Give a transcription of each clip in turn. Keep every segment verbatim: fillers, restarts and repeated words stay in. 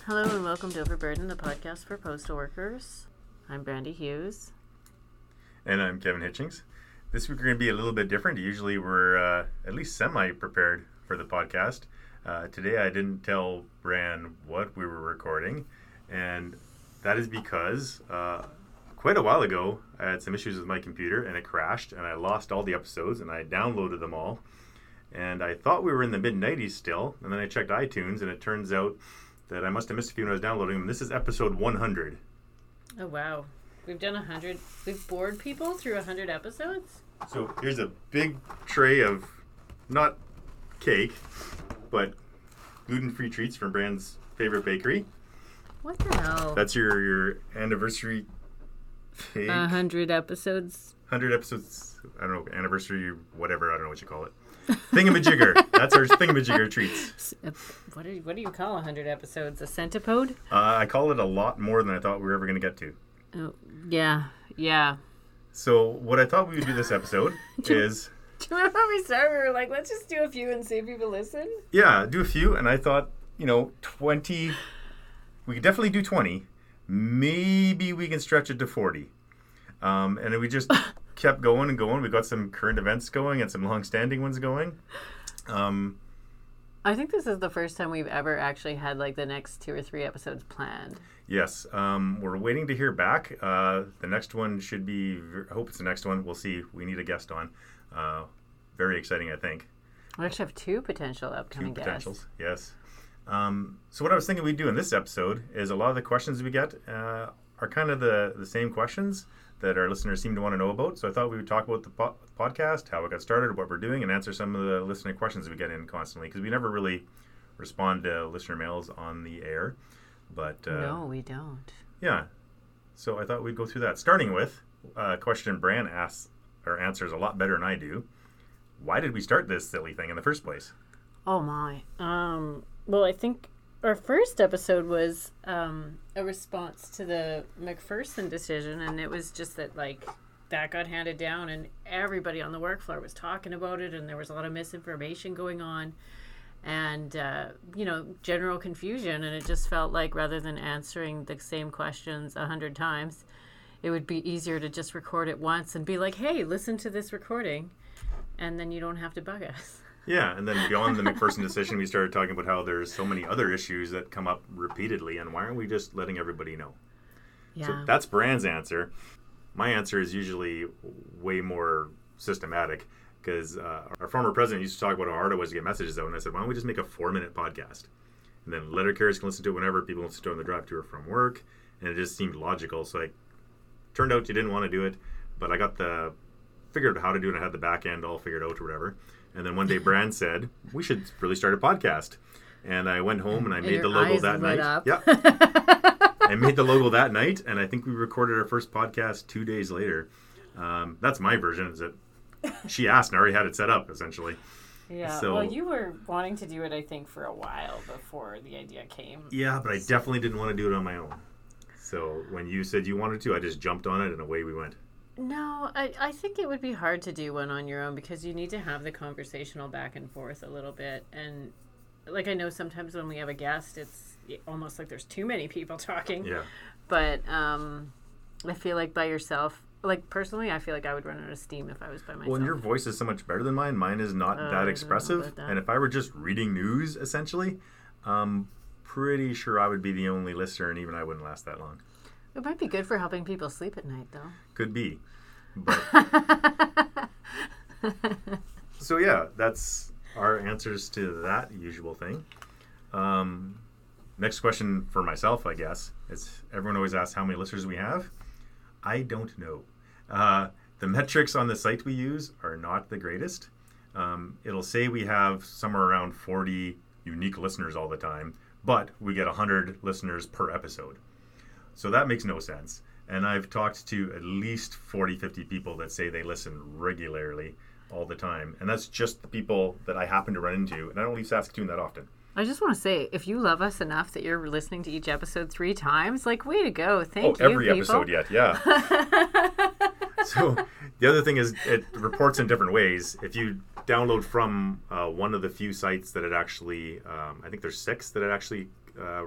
Hello and welcome to Overburden, the podcast for postal workers. I'm Brandy Hughes. And I'm Kevin Hitchings. This week we're going to be a little bit different. Usually we're uh, at least semi-prepared for the podcast. Uh, today I didn't tell Bran what we were recording, and that is because uh, quite a while ago I had some issues with my computer and it crashed and I lost all the episodes and I downloaded them all. And I thought we were in the mid nineties still, and then I checked iTunes and it turns out that I must have missed a few when I was downloading them. This is episode one hundred. Oh, wow. We've done one hundred. We've bored people through one hundred episodes? So here's a big tray of, not cake, but gluten-free treats from Bran's favorite bakery. What the hell? That's your, your anniversary cake. one hundred episodes. one hundred episodes, I don't know, anniversary, whatever, I don't know what you call it. Thingamajigger. That's our thingamajigger treats. What do you, what do you call one hundred episodes? A centipede? Uh, I call it a lot more than I thought we were ever going to get to. Oh, yeah, yeah. So what I thought we would do this episode is... Do you remember when we started? We were like, let's just do a few and see if people listen? Yeah, do a few. And I thought, you know, twenty... We could definitely do twenty. Maybe we can stretch it to forty. Um, and we just... kept going and going. We got some current events going and some long-standing ones going. Um, I think this is the first time we've ever actually had like the next two or three episodes planned. Yes. Um, we're waiting to hear back. Uh, the next one should be, I hope it's the next one. We'll see. We need a guest on. Uh, very exciting, I think. We actually have two potential upcoming two guests. potentials, yes. Um, so what I was thinking we'd do in this episode is a lot of the questions we get uh, are kind of the, the same questions that our listeners seem to want to know about. So I thought we would talk about the po- podcast, how it got started, what we're doing, and answer some of the listener questions we get in constantly, because we never really respond to listener mails on the air. But uh, no, we don't. Yeah. So I thought we'd go through that. Starting with a question Bran asks or answers a lot better than I do. Why did we start this silly thing in the first place? Oh my. Um, well, I think our first episode was um, a response to the McPherson decision, and it was just that, like, that got handed down, and everybody on the work floor was talking about it, and there was a lot of misinformation going on, and, uh, you know, general confusion, and it just felt like rather than answering the same questions a hundred times, it would be easier to just record it once and be like, hey, listen to this recording, and then you don't have to bug us. Yeah, and then beyond the McPherson decision, we started talking about how there's so many other issues that come up repeatedly, and why aren't we just letting everybody know? Yeah. So that's Bran's answer. My answer is usually way more systematic, because uh, our former president used to talk about how hard it was to get messages out, and I said, why don't we just make a four-minute podcast? And then letter carriers can listen to it whenever people listen to it on the drive to or from work, and it just seemed logical. So I turned out you didn't want to do it, but I got the figured out how to do it, and I had the back end all figured out or whatever. And then one day Bran said, we should really start a podcast. And I went home and I and made the logo eyes that lit night. Up. Yeah. I made the logo that night, and I think we recorded our first podcast two days later. Um, that's my version, is that she asked and I already had it set up, essentially. Yeah, so, well, you were wanting to do it, I think, for a while before the idea came. Yeah, but I definitely didn't want to do it on my own. So when you said you wanted to, I just jumped on it and away we went. No, I, I think it would be hard to do one on your own because you need to have the conversational back and forth a little bit. And like I know sometimes when we have a guest, it's almost like there's too many people talking. Yeah. But um, I feel like by yourself, like personally, I feel like I would run out of steam if I was by myself. Well, and your voice is so much better than mine. Mine is not uh, that expressive. That. And if I were just reading news, essentially, I'm pretty sure I would be the only listener, and even I wouldn't last that long. It might be good for helping people sleep at night, though. Could be. But so yeah, that's our answers to that usual thing. Um, next question for myself, I guess, is everyone always asks how many listeners we have. I don't know. Uh, the metrics on the site we use are not the greatest. Um, it'll say we have somewhere around forty unique listeners all the time, but we get one hundred listeners per episode. So that makes no sense. And I've talked to at least forty, fifty people that say they listen regularly all the time. And that's just the people that I happen to run into. And I don't leave Saskatoon that often. I just want to say, if you love us enough that you're listening to each episode three times, like, way to go. Thank oh, you, every people. episode yet, yeah. So the other thing is it reports in different ways. If you download from uh, one of the few sites that it actually, um, I think there's six that it actually uh,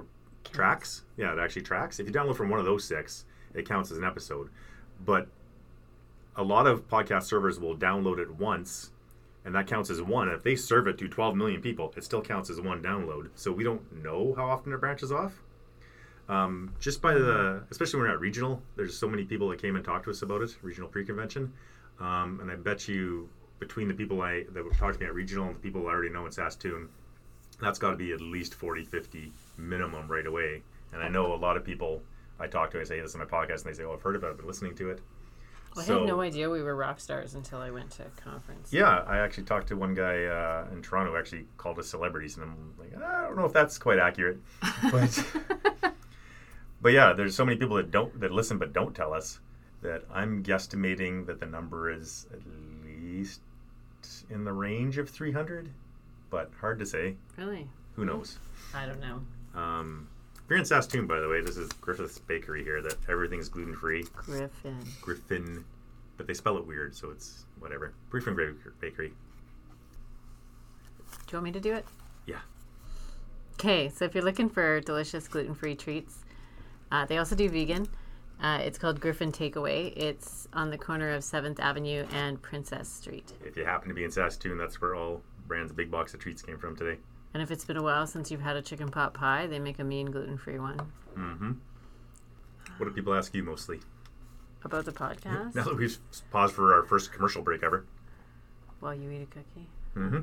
tracks. Yeah, it actually tracks. If you download from one of those six, it counts as an episode. But a lot of podcast servers will download it once, and that counts as one. And if they serve it to twelve million people, it still counts as one download. So we don't know how often it branches off. Um, just by the, especially when we're at regional, there's so many people that came and talked to us about it, regional pre-convention. Um, and I bet you between the people I that would talk to me at regional and the people I already know in Saskatoon, that's got to be at least forty, fifty minimum right away. And I know a lot of people I talk to, I say, this is my podcast, and they say, oh, I've heard about it, I've been listening to it. Well, so, I had no idea we were rock stars until I went to a conference. Yeah, I actually talked to one guy uh, in Toronto who actually called us celebrities, and I'm like, I don't know if that's quite accurate. But, but yeah, there's so many people that don't that listen but don't tell us that I'm guesstimating that the number is at least in the range of three hundred, but hard to say. Really? Who knows? I don't know. Um, if you're in Saskatoon, by the way, this is Griffith's Bakery here, that everything's gluten-free. Griffin. Griffin. But they spell it weird, so it's whatever. Griffin Bakery. Do you want me to do it? Yeah. Okay, so if you're looking for delicious gluten-free treats, uh, they also do vegan. Uh, it's called Griffin Takeaway. It's on the corner of seventh Avenue and Princess Street. If you happen to be in Saskatoon, that's where all Brand's big box of treats came from today. And if it's been a while since you've had a chicken pot pie, they make a mean gluten-free one. Mm-hmm. What do people ask you mostly? About the podcast? Now that we've paused for our first commercial break ever. While you eat a cookie? Mm-hmm.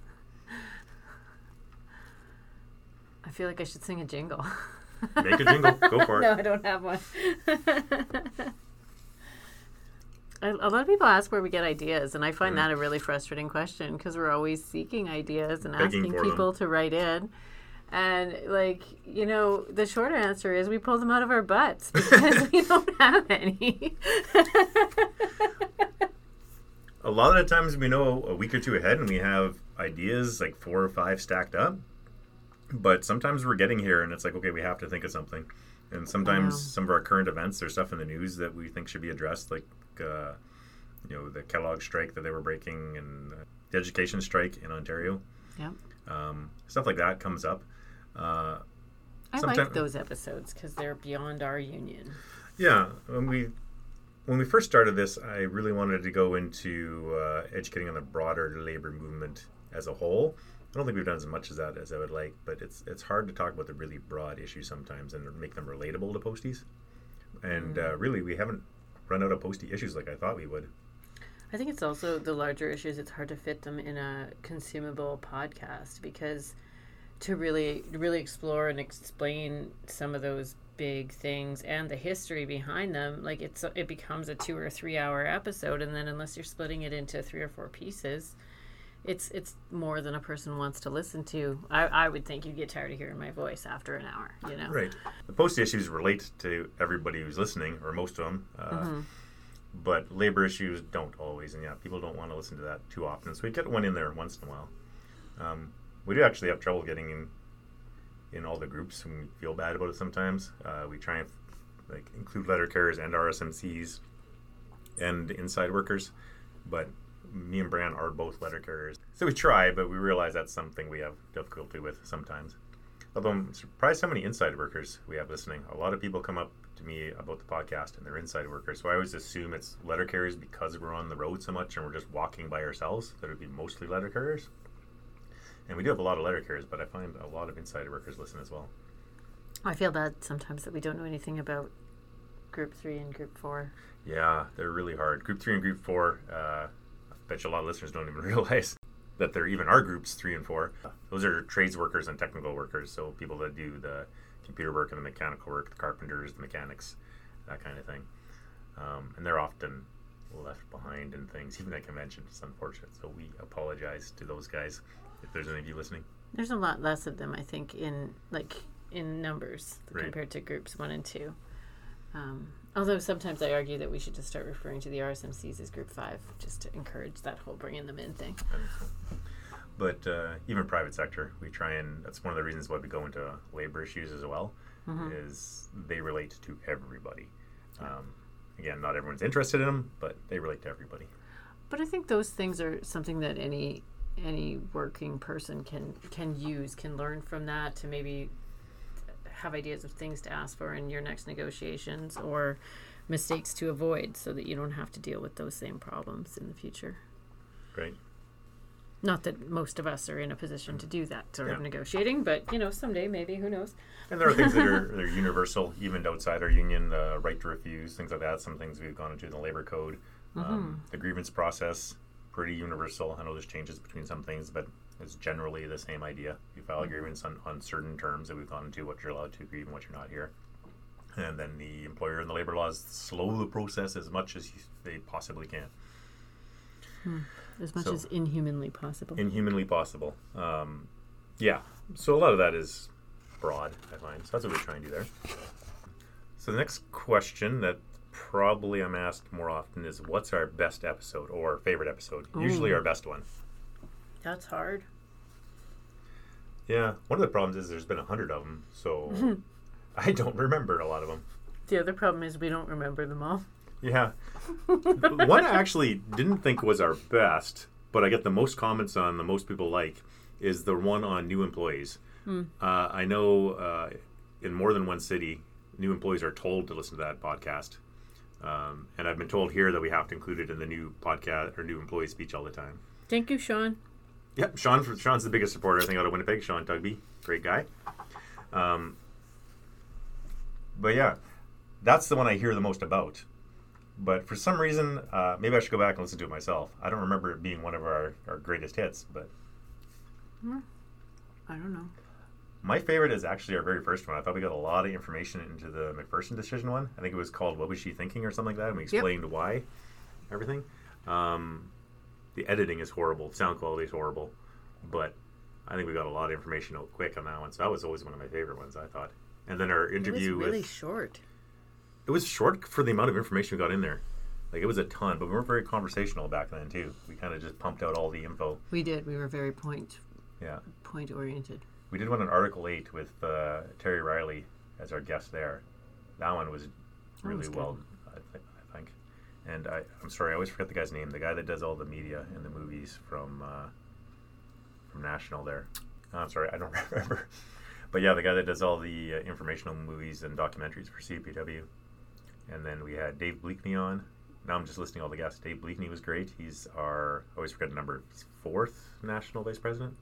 I feel like I should sing a jingle. Make a jingle. Go for it. No, I don't have one. A lot of people ask where we get ideas, and I find mm. that a really frustrating question because we're always seeking ideas and Begging asking people them. to write in. And, like, you know, the short answer is we pull them out of our butts because we don't have any. A lot of the times we know a week or two ahead and we have ideas, like four or five stacked up. But sometimes we're getting here and it's like, okay, we have to think of something. And sometimes some of our current events, there's stuff in the news that we think should be addressed, like, uh, you know, the Kellogg strike that they were breaking and the education strike in Ontario. Yeah. Um, stuff like that comes up. Uh, I like those episodes because they're beyond our union. Yeah. When we when we first started this, I really wanted to go into uh, educating on the broader labor movement as a whole. I don't think we've done as much as that as I would like, but it's it's hard to talk about the really broad issues sometimes and make them relatable to posties. And mm. uh, really, we haven't run out of postie issues like I thought we would. I think it's also the larger issues. It's hard to fit them in a consumable podcast because to really really explore and explain some of those big things and the history behind them, like it's it becomes a two or three hour episode, and then unless you're splitting it into three or four pieces, it's it's more than a person wants to listen to. I, I would think you'd get tired of hearing my voice after an hour, you know? Right. The postie issues relate to everybody who's listening, or most of them. Uh, mm-hmm. But labor issues don't always, and yeah, people don't want to listen to that too often. So we get one in there once in a while. Um, we do actually have trouble getting in in all the groups, and we feel bad about it sometimes. Uh, we try and like include letter carriers and R S M Cs and inside workers, but me and Bran are both letter carriers. So we try, but we realize that's something we have difficulty with sometimes. Although I'm surprised how many inside workers we have listening. A lot of people come up to me about the podcast and they're inside workers. So I always assume it's letter carriers because we're on the road so much and we're just walking by ourselves. That it would be mostly letter carriers. And we do have a lot of letter carriers, but I find a lot of inside workers listen as well. I feel bad sometimes that we don't know anything about Group three and Group four. Yeah, they're really hard. Group three and Group four, uh, I bet you a lot of listeners don't even realize that there even are Groups three and four. Those are trades workers and technical workers, so people that do the computer work and the mechanical work, the carpenters, the mechanics, that kind of thing. Um, and they're often left behind in things, even at convention. It's unfortunate, so we apologize to those guys if there's any of you listening. There's a lot less of them, I think, in like in numbers right. compared to groups one and two. Um, although sometimes I argue that we should just start referring to the R S M Cs as Group five, just to encourage that whole bringing them in thing. But uh, even private sector, we try and, that's one of the reasons why we go into labor issues as well, mm-hmm. is they relate to everybody. Um, again, not everyone's interested in them, but they relate to everybody. But I think those things are something that any any working person can can use, can learn from that to maybe have ideas of things to ask for in your next negotiations or mistakes to avoid so that you don't have to deal with those same problems in the future. Right. Not that most of us are in a position to do that sort Yeah. of negotiating, but, you know, someday maybe, who knows? And there are things that are they're universal, even outside our union, the right to refuse, things like that. Some things we've gone into in the labor code. Mm-hmm. Um, the grievance process, pretty universal. I know there's changes between some things, but it's generally the same idea. You file a grievance on, on certain terms that we've gone into, what you're allowed to grieve and what you're not here. And then the employer and the labor laws slow the process as much as you, they possibly can. Hmm. As much So- as inhumanly possible. Inhumanly possible. Um, yeah. So a lot of that is broad, I find. So that's what we try and do there. So the next question that probably I'm asked more often is, what's our best episode or favorite episode? Usually Ooh. our best one. That's hard. Yeah. One of the problems is there's been a hundred of them, so I don't remember a lot of them. The other problem is we don't remember them all. Yeah. One I actually didn't think was our best, but I get the most comments on, the most people like, is the one on new employees. Hmm. Uh, I know uh, in more than one city, new employees are told to listen to that podcast. Um, and I've been told here that we have to include it in the new podcast or new employee speech all the time. Thank you, Sean. Yep, Sean. Sean's the biggest supporter, I think, out of Winnipeg. Sean Tugby, great guy. Um, but yeah, that's the one I hear the most about. But for some reason, uh, maybe I should go back and listen to it myself. I don't remember it being one of our, our greatest hits, but I don't know. my favorite is actually our very first one. I thought we got a lot of information into the McPherson decision one. I think it was called "What Was She Thinking" or something like that, and we explained yep. why, everything. Um, the editing is horrible, sound quality is horrible, but I think we got a lot of information out quick on that one. So that was always one of my favorite ones, I thought. And then our interview it was really with short. It was short for the amount of information we got in there. Like, it was a ton, but we weren't very conversational back then, too. We kind of just pumped out all the info. We did. We were very point Yeah. point oriented. We did one on Article eight with uh, Terry Riley as our guest there. That one was really was well, I, th- I think. And I, I'm sorry, I always forget the guy's name. The guy that does all the media and the movies from uh, from National there. Oh, I'm sorry, I don't remember. But yeah, the guy that does all the uh, informational movies and documentaries for C P W. And then we had Dave Bleakney on. Now I'm just listing all the guests. Dave Bleakney was great. He's our, I always forget the number, he's fourth national vice president.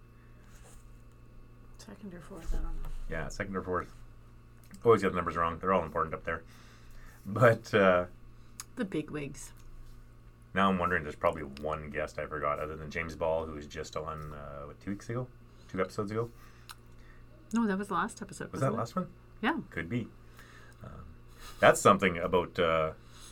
Second or fourth, I don't know. Yeah, second or fourth. Always get the numbers wrong. They're all important up there. But uh, The bigwigs. now I'm wondering, there's probably one guest I forgot other than James Ball, who was just on, uh, what, two weeks ago? Two episodes ago? No, that was the last episode. Was that wasn't it? last one? Yeah. Could be. Um, that's something about uh,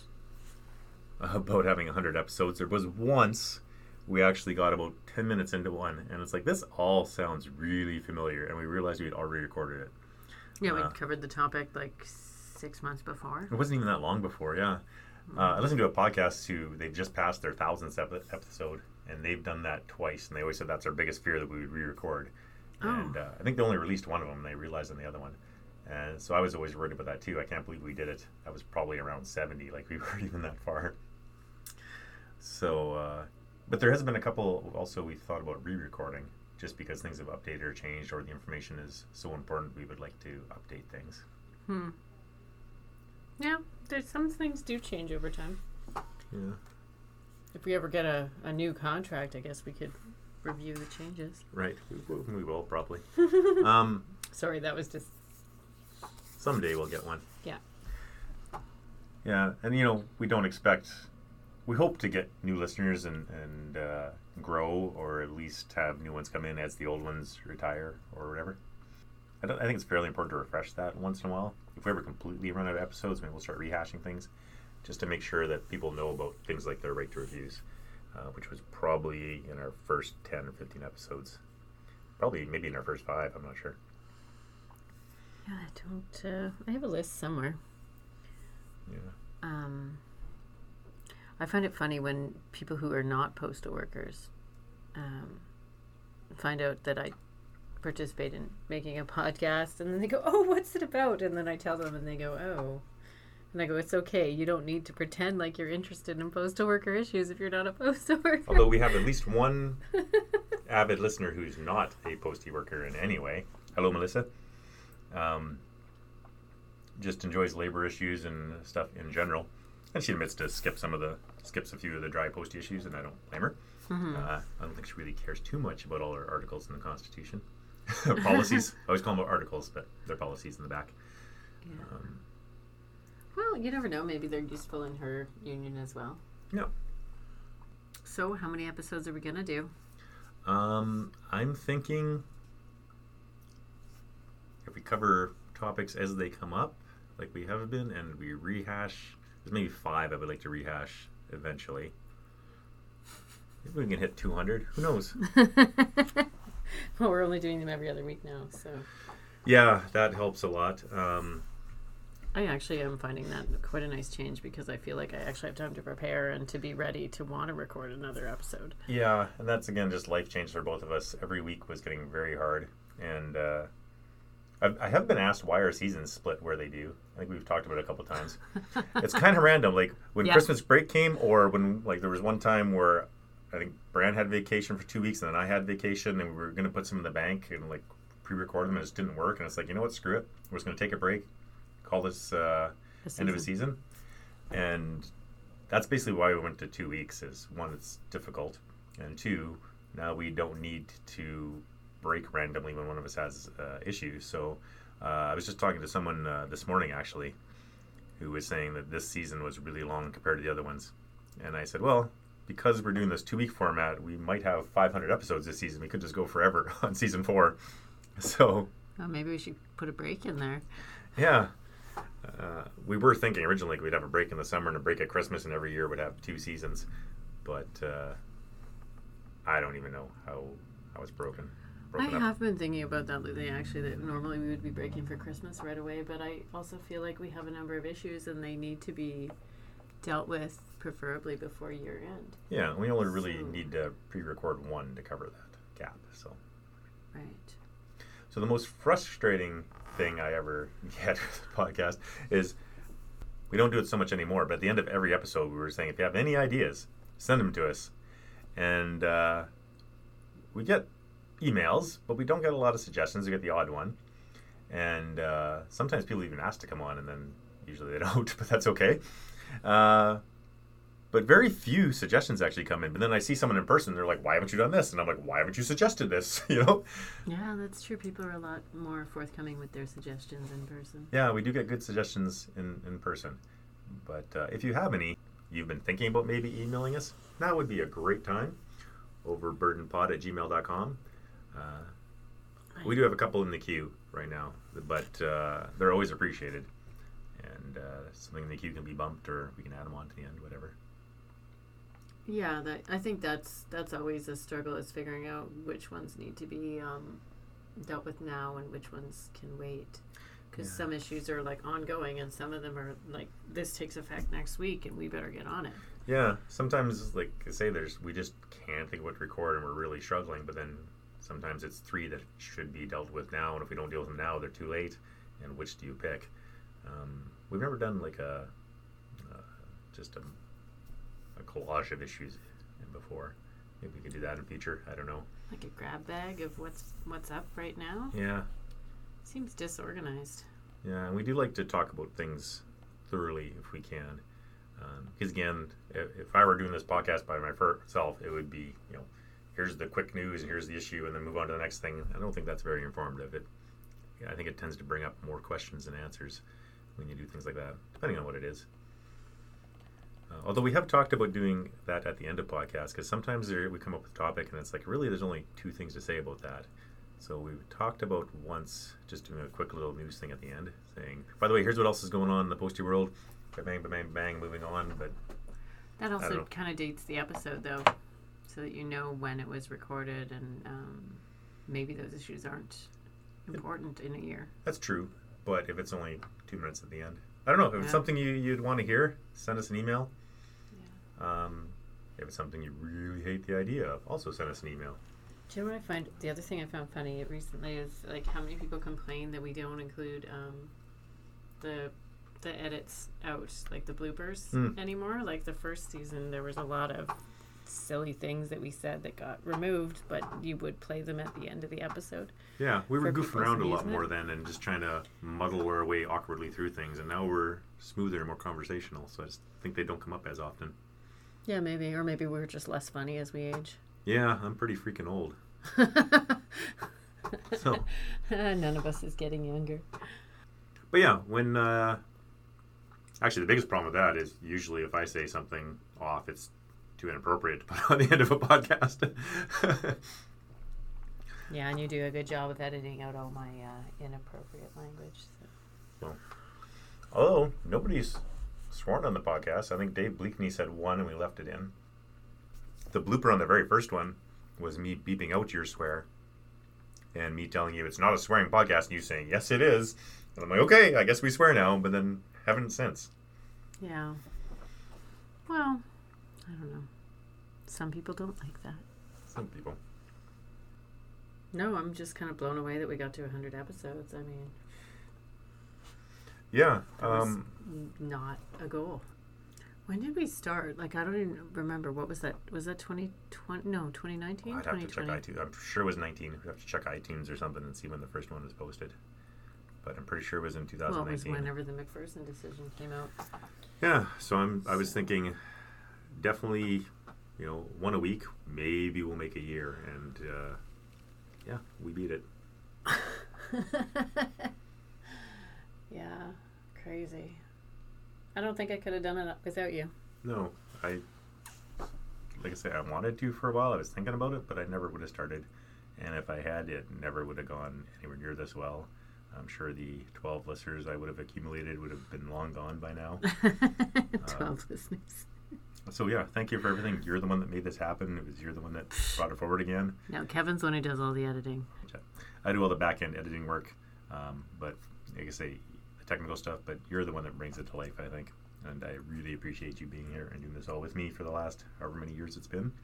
about having one hundred episodes. There was once we actually got about ten minutes into one, and it's like, this all sounds really familiar, and we realized we had already recorded it. Yeah, we Uh, covered the topic like six months before. It wasn't even that long before, yeah. Uh, I listened to a podcast too. They just passed their thousandth ep- episode, and they've done that twice, and they always said that's our biggest fear, that we would re-record. Oh. And uh, I think they only released one of them, and they realized on the other one. And so I was always worried about that too. I can't believe we did it. I was probably around seventy, like we weren't even that far. So, uh, but there has been a couple also we thought about re-recording, just because things have updated or changed, or the information is so important we would like to update things. Hmm. Yeah, there's some things do change over time. Yeah. If we ever get a, a new contract, I guess we could review the changes. Right. We, will- we will probably. um, Sorry, that was just... someday we'll get one. Yeah. Yeah, and you know, we don't expect, we hope to get new listeners and, and uh, grow, or at least have new ones come in as the old ones retire or whatever. I, don't, I think it's fairly important to refresh that once in a while. If we ever completely run out of episodes, maybe we'll start rehashing things, just to make sure that people know about things like their right to reviews, uh, which was probably in our first ten or fifteen episodes. Probably maybe in our first five, I'm not sure. Yeah, I don't... Uh, I have a list somewhere. Yeah. Um, I find it funny when people who are not postal workers um, find out that I participate in making a podcast, and then they go, "Oh, what's it about?" And then I tell them, and they go, "Oh." And I go, "It's okay. You don't need to pretend like you're interested in postal worker issues if you're not a postal worker." Although we have at least one avid listener who's not a postie worker in any way. Hello, Melissa. Um, just enjoys labor issues and stuff in general. And she admits to skip some of the skips a few of the dry posty issues, and I don't blame her. Mm-hmm. Uh, I don't think she really cares too much about all her articles in the Constitution. Policies. I always call them articles, but they're policies in the back. Yeah. Um, Well, you never know. Maybe they're useful in her union as well. no. So, how many episodes are we going to do? Um, I'm thinking if we cover topics as they come up, like we have been, and we rehash, there's maybe five I would like to rehash eventually. Maybe we can hit two hundred. Who knows? Well, we're only doing them every other week now, so. Yeah, that helps a lot. Um, I actually am finding that quite a nice change because I feel like I actually have time to prepare and to be ready to want to record another episode. yeah, and that's, again, just life change for both of us. Every week was getting very hard. And uh, I've, I have been asked why our seasons split where they do. I think we've talked about it a couple times. It's kind of random. Like, when Yeah. Christmas break came, or when, like, there was one time where I think Bran had vacation for two weeks and then I had vacation and we were going to put some in the bank and, like, pre-record them and it just didn't work. And it's like, you know what, screw it. We're just going to take a break, call this uh, end of a season. And that's basically why we went to two weeks is, one, it's difficult. And two, now we don't need to break randomly when one of us has uh, issues. So uh, I was just talking to someone uh, this morning, actually, who was saying that this season was really long compared to the other ones. And I said, well, because we're doing this two-week format, we might have five hundred episodes this season. We could just go forever on season four. So, Well, maybe we should put a break in there. yeah. Uh, we were thinking originally we'd have a break in the summer and a break at Christmas, and every year would have two seasons. But uh, I don't even know how, how it's broken. I broken up. have been thinking about that lately, actually, that normally we would be breaking for Christmas right away, but I also feel like we have a number of issues and they need to be dealt with preferably before year end. Yeah, we only really So- need to pre-record one to cover that gap. So, Right. so the most frustrating thing I ever get with the podcast is we don't do it so much anymore. But at the end of every episode, we were saying, if you have any ideas, send them to us. And uh, we get emails, but we don't get a lot of suggestions. We get the odd one. And uh, sometimes people even ask to come on, and then usually they don't, but that's okay. Uh, but very few suggestions actually come in. But then I see someone in person, they're like, why haven't you done this? And I'm like, why haven't you suggested this? You know? Yeah, that's true. People are a lot more forthcoming with their suggestions in person. Yeah, we do get good suggestions in, in person. But uh, if you have any, you've been thinking about maybe emailing us, that would be a great time. Over burdenpod at gmail dot com. Uh, we do have a couple in the queue right now, but uh, they're always appreciated. And uh, something in the queue can be bumped, or we can add them on to the end, whatever. Yeah, that I think that's that's always a struggle, is figuring out which ones need to be um, dealt with now and which ones can wait. Because Yeah. some issues are like ongoing, and some of them are like, this takes effect next week, and we better get on it. Yeah, sometimes, like I say, there's we just can't think of what to record, and we're really struggling. But then sometimes it's three that should be dealt with now, and if we don't deal with them now, they're too late. And which do you pick? Um, we've never done like a uh, just a, a collage of issues before. Maybe we could do that in future. I don't know. Like a grab bag of what's what's up right now. Yeah, Seems disorganized. yeah, and we do like to talk about things thoroughly if we can. Because um, again, if, if I were doing this podcast by myself, it would be, you know, here's the quick news and here's the issue, and then move on to the next thing. I don't think that's very informative. It, I think it tends to bring up more questions than answers when you do things like that, depending on what it is. Uh, although we have talked about doing that at the end of podcasts, because sometimes there, we come up with a topic and it's like, really, there's only two things to say about that. So we've talked about once just doing a quick little news thing at the end, saying, by the way, here's what else is going on in the postie world. Bang, bang, bang, bang, moving on. But That I don't also know. kind of dates the episode, though, so that you know when it was recorded, and um, maybe those issues aren't important in a year. that's true. But if it's only two minutes at the end, I don't know. If Yeah. it's something you, you'd want to hear, send us an email. Yeah. Um, if it's something you really hate the idea of, also send us an email. Do you know what I find? The other thing I found funny recently is like how many people complain that we don't include um, the the edits out, like the bloopers Mm. anymore. Like the first season, there was a lot of silly things that we said that got removed, but you would play them at the end of the episode. Yeah, we were for goofing people's around a lot amusement. more then and just trying to muddle our way awkwardly through things, and now we're smoother and more conversational, so I just think they don't come up as often. Yeah, maybe. Or maybe we're just less funny as we age. Yeah, I'm pretty freaking old. So, None of us is getting younger. but yeah, when uh, actually the biggest problem with that is usually if I say something off, it's too inappropriate to put on the end of a podcast. Yeah, and you do a good job of editing out all my uh, inappropriate language. So. Although nobody's sworn on the podcast. I think Dave Bleakney said one and we left it in. The blooper on the very first one was me beeping out your swear and me telling you it's not a swearing podcast and you saying, yes, it is. And I'm like, okay, I guess we swear now, but then haven't since. Yeah. Well, I don't know. Some people don't like that. Some people. No, I'm just kind of blown away that we got to one hundred episodes. I mean, Yeah. that was Um, not a goal. When did we start? Like, I don't even remember. What was that? Was that twenty twenty? No, twenty nineteen? I'd have to check iTunes. I'm sure it was nineteen. We'd have to check iTunes or something and see when the first one was posted. But I'm pretty sure it was in two thousand nineteen. Well, it was whenever the McPherson decision came out. Yeah, so I'm. I was thinking, definitely, you know, one a week. Maybe we'll make a year, and uh, yeah, we beat it. Yeah, crazy. I don't think I could have done it without you. No, I. Like I said, I wanted to for a while. I was thinking about it, but I never would have started. And if I had, it never would have gone anywhere near this well. I'm sure the twelve listeners I would have accumulated would have been long gone by now. twelve um, listeners. So yeah, thank you for everything. You're the one that made this happen. It was you're the one that brought it forward again. No, Kevin's the one who does all the editing. I do all the back end editing work, um, but like I say, the technical stuff. But you're the one that brings it to life, I think. And I really appreciate you being here and doing this all with me for the last however many years it's been.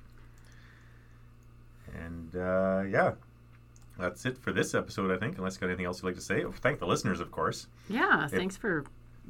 And uh, yeah, that's it for this episode, I think. Unless you got anything else you'd like to say. Oh, thank the listeners, of course. Yeah, If- thanks for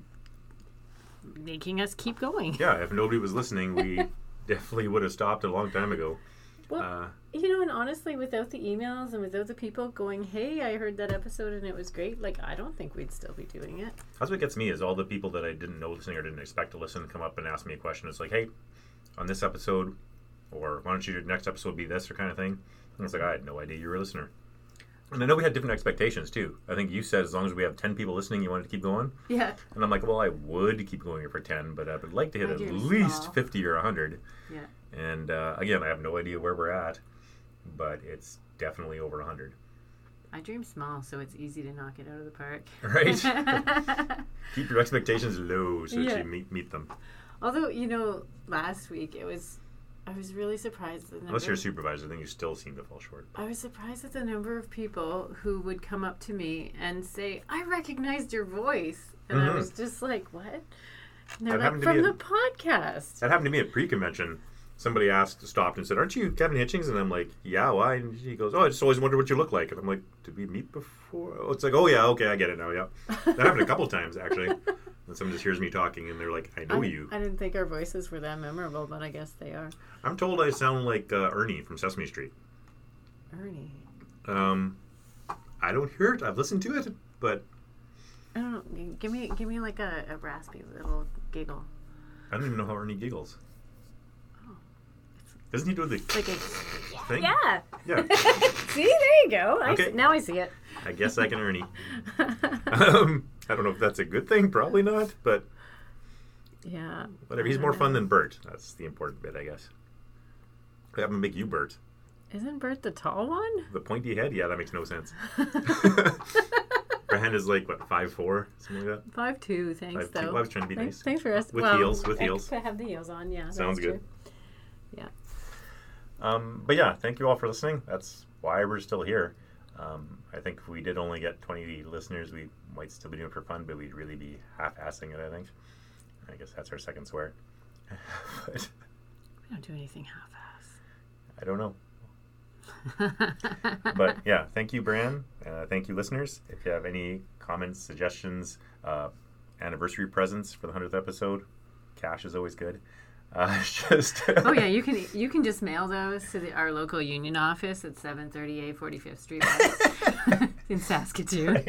making us keep going. Yeah, if nobody was listening, we definitely would have stopped a long time ago. Well, Uh, you know, and honestly, without the emails and without the people going, hey, I heard that episode and it was great, like, I don't think we'd still be doing it. That's what gets me is all the people that I didn't know listening or didn't expect to listen come up and ask me a question. It's like, hey, on this episode, or why don't you your next episode be this or kind of thing? And it's like, I had no idea you were a listener. And I know we had different expectations too. I think you said as long as we have ten people listening, you wanted to keep going. Yeah. And I'm like, well, I would keep going for ten, but I would like to hit My at dream's least small. fifty or one hundred. Yeah. And uh, again, I have no idea where we're at, but it's definitely over one hundred. I dream small, so it's easy to knock it out of the park. Right? Keep your expectations low so Yeah. that you meet, meet them. Although, you know, last week it was, I was really surprised. At the number Unless you're a supervisor, then you still seem to fall short. I was surprised at the number of people who would come up to me and say, I recognized your voice. And Mhm. I was just like, what? And they're That like, happened to from me the podcast. That happened to me at pre-convention. Somebody asked, stopped and said, aren't you Kevin Hitchings? And I'm like, yeah, why? And he goes, oh, I just always wondered what you look like. And I'm like, did we meet before? Oh, it's like, oh, yeah, okay, I get it now, yeah. That happened a couple of times, actually. And someone just hears me talking and they're like, I know I, you. I didn't think our voices were that memorable, but I guess they are. I'm told I sound like uh, Ernie from Sesame Street. Ernie. Um, I don't hear it. I've listened to it, but I don't know. G- Give me, give me like a, a raspy little giggle. I don't even know how Ernie giggles. Oh. Doesn't he do the Like a thing? yeah. Yeah. See, there you go. I Okay. see, now I see it. I guess I can Ernie. um, I don't know if that's a good thing. Probably not, but Yeah. whatever. He's I more don't fun know. than Bert. That's the important bit, I guess. I have to make you Bert. Isn't Bert the tall one? The pointy head? Yeah, that makes no sense. Brand is like, what, five four? Something like that? Five two, thanks Five two. though. Well, I was trying to be thanks, nice. Thanks for us. With well, heels, with I heels. could have the heels on, yeah. Sounds that's good. true. Yeah. Um, but yeah, thank you all for listening. That's why we're still here. Um, I think if we did only get twenty listeners, we might still be doing it for fun, but we'd really be half-assing it, I think. I guess that's our second swear. But We don't do anything half-ass. I don't know. But yeah, thank you, Bran. Uh, thank you, listeners. If you have any comments, suggestions, uh, anniversary presents for the hundredth episode, cash is always good. Uh, just oh yeah, you can you can just mail those to the, our local union office at seven thirty-eight forty-fifth Street West in Saskatoon.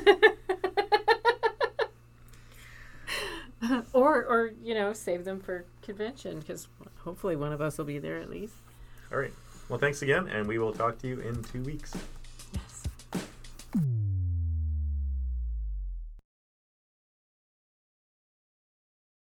or or you know, save them for convention, because hopefully one of us will be there at least. All right. Well, thanks again, and we will talk to you in two weeks.